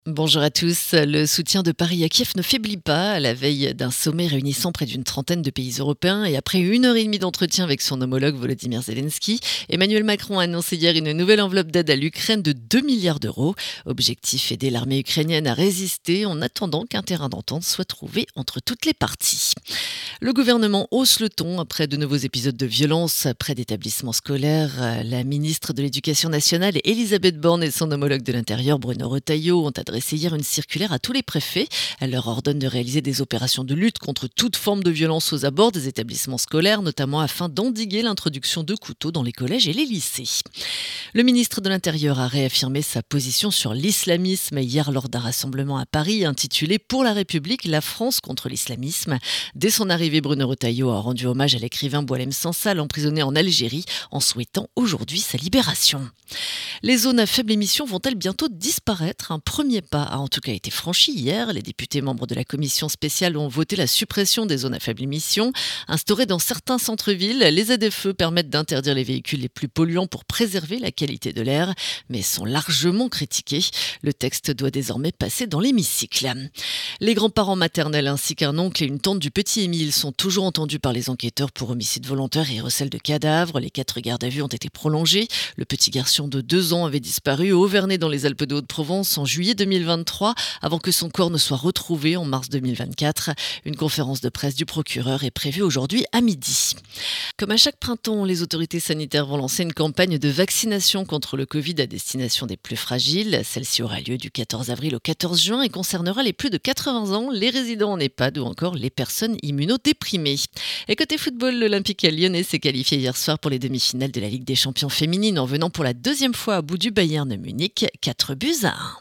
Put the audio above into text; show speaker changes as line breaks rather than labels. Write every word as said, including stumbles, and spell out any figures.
Bonjour à tous. Le soutien de Paris à Kiev ne faiblit pas à la veille d'un sommet réunissant près d'une trentaine de pays européens et après une heure et demie d'entretien avec son homologue Volodymyr Zelensky, Emmanuel Macron a annoncé hier une nouvelle enveloppe d'aide à l'Ukraine de deux milliards d'euros. Objectif, aider l'armée ukrainienne à résister en attendant qu'un terrain d'entente soit trouvé entre toutes les parties. Le gouvernement hausse le ton après de nouveaux épisodes de violence près d'établissements scolaires. La ministre de l'Éducation nationale, Elisabeth Borne, et son homologue de l'Intérieur, Bruno Retailleau, ont adressé hier une circulaire à tous les préfets. Elle leur ordonne de réaliser des opérations de lutte contre toute forme de violence aux abords des établissements scolaires, notamment afin d'endiguer l'introduction de couteaux dans les collèges et les lycées. Le ministre de l'Intérieur a réaffirmé sa position sur l'islamisme hier lors d'un rassemblement à Paris intitulé « Pour la République, la France contre l'islamisme ». Dès son arrivée, Bruno Retailleau a rendu hommage à l'écrivain Boualem Sansal, emprisonné en Algérie, en souhaitant aujourd'hui sa libération. Les zones à faible émission vont-elles bientôt disparaître ? Un premier pas a en tout cas été franchi hier. Les députés membres de la commission spéciale ont voté la suppression des zones à faible émission. Instaurées dans certains centres-villes, les Z F E permettent d'interdire les véhicules les plus polluants pour préserver la qualité de l'air, mais sont largement critiquées. Le texte doit désormais passer dans l'hémicycle. Les grands-parents maternels ainsi qu'un oncle et une tante du petit Émile sont toujours entendus par les enquêteurs pour homicide volontaire et recel de cadavres. Les quatre gardes à vue ont été prolongés. Le petit garçon de deux ans avait disparu au Auvernais dans les Alpes de Haute-Provence en juillet deux mille vingt-trois avant que son corps ne soit retrouvé en mars deux mille vingt-quatre. Une conférence de presse du procureur est prévue aujourd'hui à midi. Comme à chaque printemps, les autorités sanitaires vont lancer une campagne de vaccination contre le Covid à destination des plus fragiles. Celle-ci aura lieu du quatorze avril au quatorze juin et concernera les plus de quatre-vingts ans, les résidents en EHPAD ou encore les personnes immunodéprimées. Et côté football, l'Olympique lyonnais s'est qualifié hier soir pour les demi-finales de la Ligue des champions féminines en venant pour la deuxième fois à bout du Bayern de Munich, quatre buts à un.